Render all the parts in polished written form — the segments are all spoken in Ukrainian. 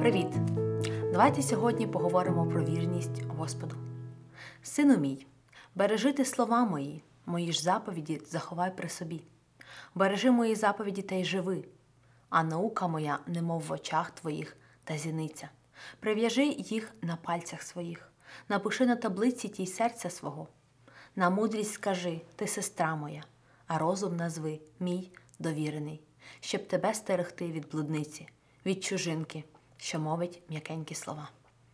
Привіт! Давайте сьогодні поговоримо про вірність Господу. Сину мій, бережи ти слова мої ж заповіді заховай при собі. Бережи мої заповіді та й живи, а наука моя немов в очах твоїх та зіниця. Прив'яжи їх на пальцях своїх, напиши на таблиці тій серця свого. На мудрість скажи, ти сестра моя, а розум назви мій довірений, щоб тебе стерегти від блудниці, від чужинки, що мовить м'якенькі слова.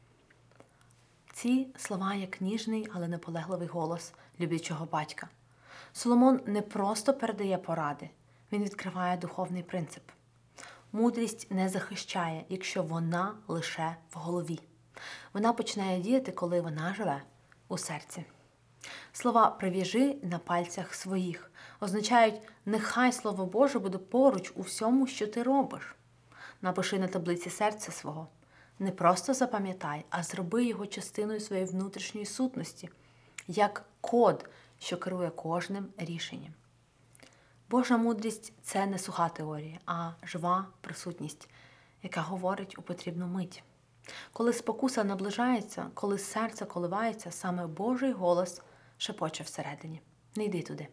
Ці слова як ніжний, але наполегливий голос люблячого батька. Соломон не просто передає поради, він відкриває духовний принцип. Мудрість не захищає, якщо вона лише в голові. Вона починає діяти, коли вона живе у серці. Слова «прив'яжи на пальцях своїх» означають «нехай Слово Боже буде поруч у всьому, що ти робиш». Напиши на таблиці серця свого. Не просто запам'ятай, а зроби його частиною своєї внутрішньої сутності, як код, що керує кожним рішенням. Божа мудрість – це не суха теорія, а жива присутність, яка говорить у потрібну мить. Коли спокуса наближається, коли серце коливається, саме Божий голос шепоче всередині. Не йди туди.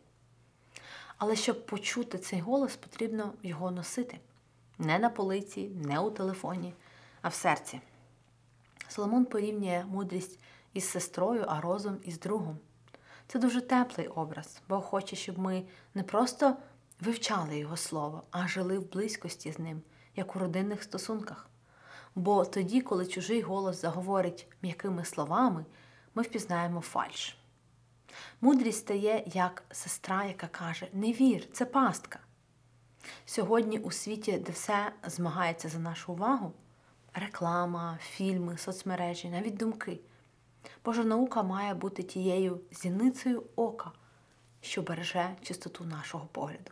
Але щоб почути цей голос, потрібно його носити. Не на полиці, не у телефоні, а в серці. Соломон порівнює мудрість із сестрою, а розум із другом. Це дуже теплий образ. Бог хоче, щоб ми не просто вивчали Його слово, а жили в близькості з Ним, як у родинних стосунках. Бо тоді, коли чужий голос заговорить м'якими словами, ми впізнаємо фальш. Мудрість стає як сестра, яка каже «Не вір, це пастка». Сьогодні у світі, де все змагається за нашу увагу – реклама, фільми, соцмережі, навіть думки – Божа наука має бути тією зіницею ока, що береже чистоту нашого погляду.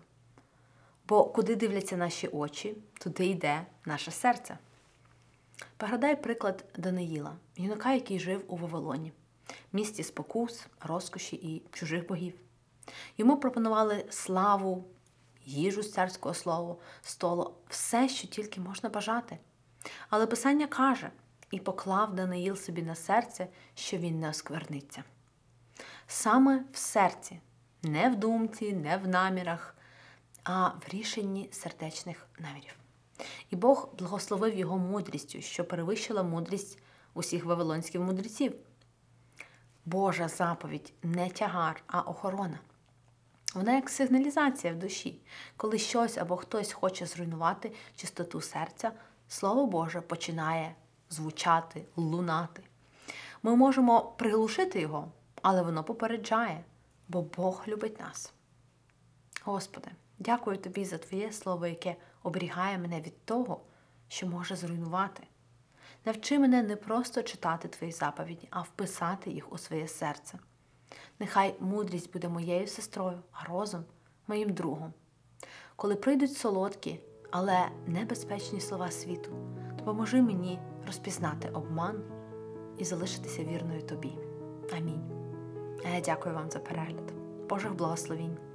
Бо куди дивляться наші очі, туди йде наше серце. Пригадай приклад Даниїла, юнака, який жив у Вавилоні, місті спокус, розкоші і чужих богів. Йому пропонували славу, їжу з царського столу, все, що тільки можна бажати. Але Писання каже, і поклав Даниїл собі на серце, що він не оскверниться. Саме в серці, не в думці, не в намірах, а в рішенні сердечних намірів. І Бог благословив його мудрістю, що перевищила мудрість усіх вавилонських мудреців. Божа заповідь не тягар, а охорона. Вона як сигналізація в душі. Коли щось або хтось хоче зруйнувати чистоту серця, Слово Боже починає звучати, лунати. Ми можемо приглушити його, але воно попереджає, бо Бог любить нас. Господи, дякую Тобі за Твоє Слово, яке оберігає мене від того, що може зруйнувати. Навчи мене не просто читати Твої заповіді, а вписати їх у своє серце. Нехай мудрість буде моєю сестрою, а розум – моїм другом. Коли прийдуть солодкі, але небезпечні слова світу, допоможи мені розпізнати обман і залишитися вірною Тобі. Амінь. А я дякую вам за перегляд. Божих благословінь.